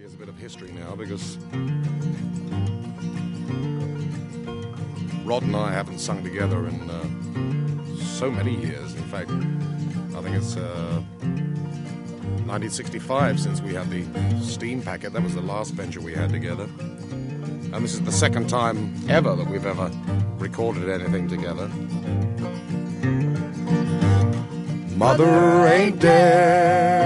Here's a bit of history now, because Rod and I haven't sung together in so many years. In fact, I think it's 1965 since we had the Steam Packet. That was the last venture we had together. And this is the second time ever that we've ever recorded anything together. Mother ain't dead.